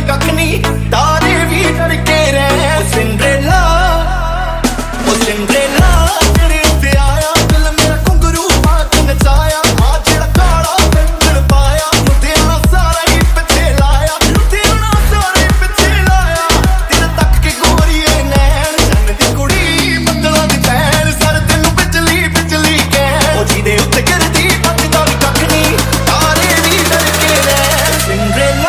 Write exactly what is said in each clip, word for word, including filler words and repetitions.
कख नहीं तारे भी डर के रहे सिंड्रेला ओ सिंड्रेला तेरे उत्ते आया दिल मेरा घुंघरू पा के नचाया आ जेड़ा काला बिंदड़ पाया लुधियाना सारा ही पिछे लाया लुधियाना सारा ही पिछे लाया तेरे तक के गोरीए नैन जन दी कुड़ी बदला दी भैन सर तेनू बिजली बिजली कह ओ जीदे उत्ते गिरदी बचदा भी कख नहीं तारे भी डर के रहे सिंड्रेला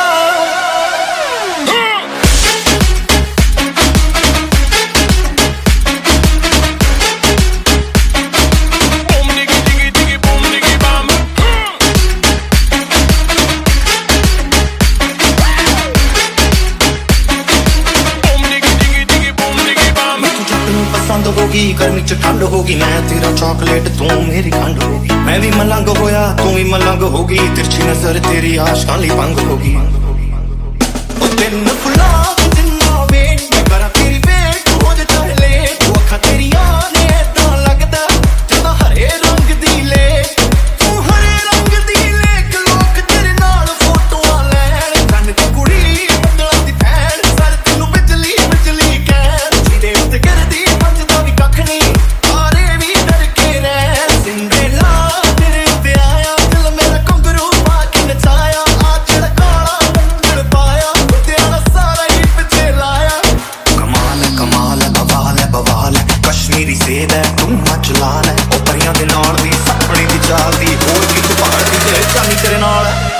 पसंद होगी गर्मी च ठंड होगी मैं तेरा चॉकलेट तू मेरी खंड होगी मैं भी मलंग होया तू भी मलंग होगी तिरछी नजर तेरी आशिकां ली भंग होगी ओ तेन फुला जिन्ना वेट मैं करा तेरी वेट हो जा चाहे लेट तू अखा तेरी आने ऐदा लगदा जदा हरे रंग दी ले तू हरे रंग दी लेक लोक तेरे नाल फोटोआं लैण कन दी कुड़ी बदला दी भैन सर तेनू बिजली बिजली कहण जीदे उत्ते गिरदी कख नहीं तारे भी डर के रहे सिंड्रेला तेरे उत्ते आया दिल मेरा घुंघरू पा के नचाया आ जेड़ा काला बिंदड़ पाया लुधियाना सारा ही पिछे लाया कमाल है कमाल है बवाल है बवाल है कश्मीरी सेब है तू मच लाल है ओ परियां दे नाल दी सपने दी चाल दी होर की तू पहाड़ दी ते चांदी तेरे नाल है